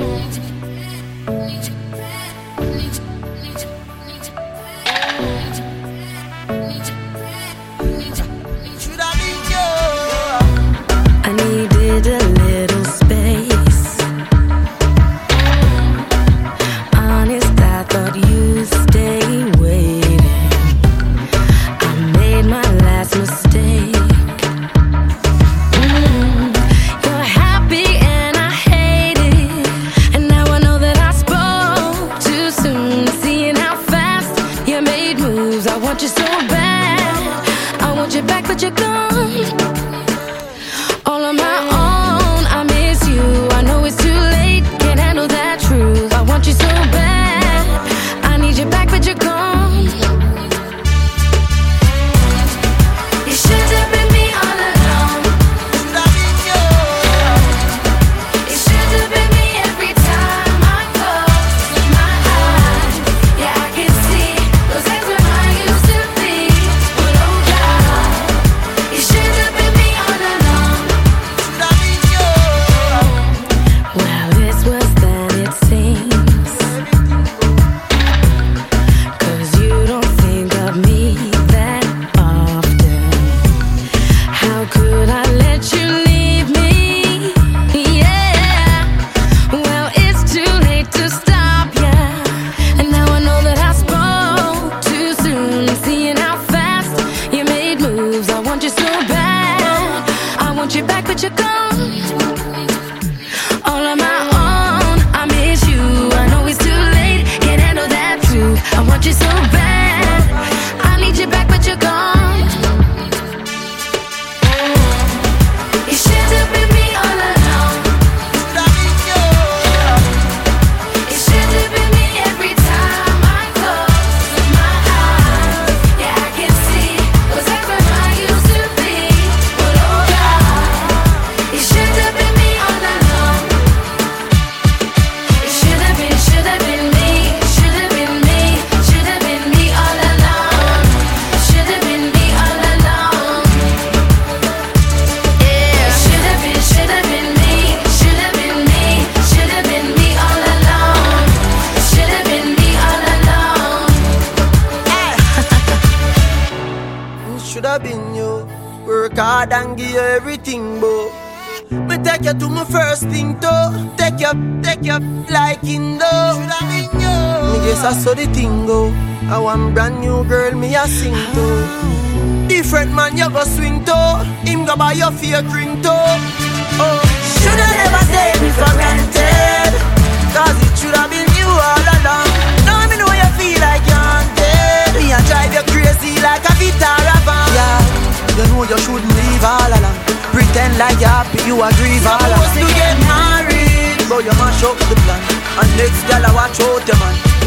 I needed a little space. Honest, I thought you'd stay waiting. I made my last mistake. You're happy and I hate it. And now I know that I spoke too soon. Seeing how fast you made moves. I want you so bad. I want you back, but you're gone. All on my own, I miss you. I know it's too late, can't handle that truth. I want you so bad, I need you back, but you're gone. You should have been me all along. You should have been me every time I close my eyes. Yeah, I can see those days when I used to be. But oh God, you should have been me all along. Well, it's worse than it seems. 'Cause you don't think of me that often. How could I let you leave me? Yeah. Well, it's too late to stop, yeah. And now I know that I spoke too soon. Seeing how fast you made moves. I want you so bad. I want you back, but you're gone. All on my own, I miss you. I know it's too late, can't handle that truth. I want you so bad, I need you back, but you're gone. You should have been me all along. You should have been me every time I close my eyes. Yeah, I can see those days when I used to be. But oh God, you should have been me all along. It should have been me, should have been me, should have been me all along. Should have been me all along. Yeah, should have been me, should have been me, should have been me all along. Should have been me all along. Should have been you. Work hard and give you everything, bro. Me take you to my first thing, though. Take you like Indo. Should have been you. Me guess I saw the thing go. I want brand new girl, me a sing to. Different man, you go swing to. Him go buy your fake ring to. Oh, shoulda never take me for granted. 'Cause it should have been you all along. Now me know you feel like you're haunted. Me a drive you crazy like a Vitara van. Yeah, you know you shouldn't leave all along. Pretend like you're happy, you a grieve all along. Supposed to get married, but you mash up the plan. And next gal I watch out your man.